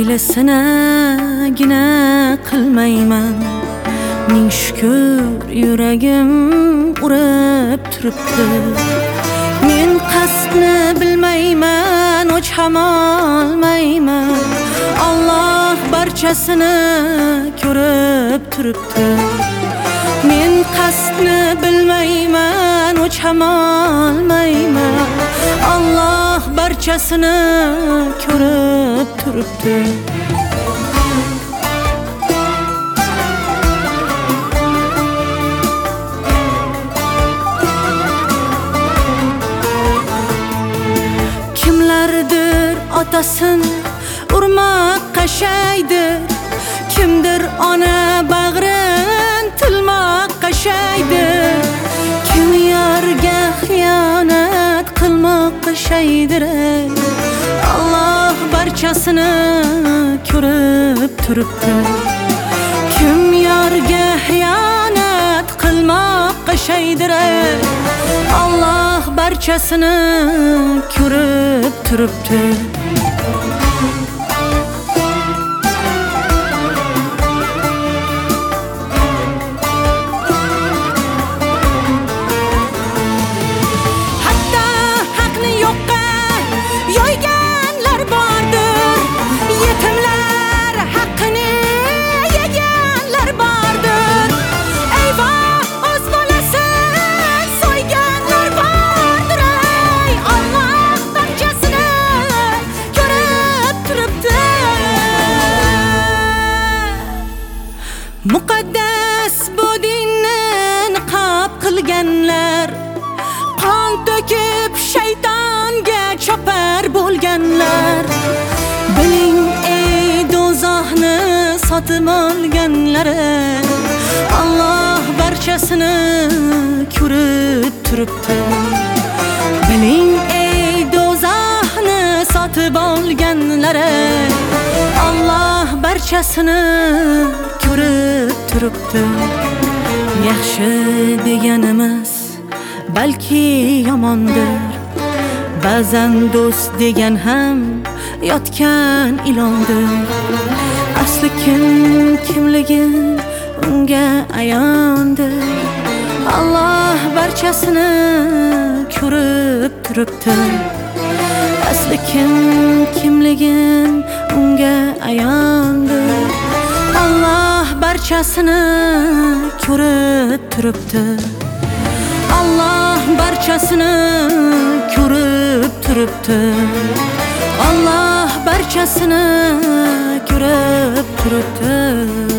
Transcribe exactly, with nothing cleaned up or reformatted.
hiylasinagina qilmayman. Ming shukr yuragim urib turibdi. Men qasdni bilmayman, o'ch ham olmayman. Alloh barchasini ko'rib turibdi. Men qasdni bilmayman, o'ch ham olmayman. Alloh barchasini ko'rib turibdi. Kimlardir otasin urmoqqa shaydir, kimdir ona bag'rin tilmoqqa shaydir, kim yarga xiyonat qilmoqqa shaydir. Alloh barchasini ko'rib turibdi. Kim yarga xiyonat qilmoqqa shaydir. Alloh barchasini ko'rib turibdi. Muqaddas bu dinni niqob qilganlar, qon to'kib shaytonga chopar bo'lganlar. Biling ey do'zaxni sotib olganlar. Alloh barchasini ko'rib turibdi. Biling ey do'zaxni sotib olganlar. Alloh barchasini ko'rib turibdi. Yaxshi deganimiz balki yomondir. Ba'zan do'st degan ham yotgan ilondir. Asli kim kimligi unga ayondir. Alloh barchasini ko'rib turibdi. Asli kim kimligi unga ayondir. Alloh barchasini ko'rib turibdi. Alloh barchasini ko'rib turibdi. Alloh barchasini ko'rib turibdi.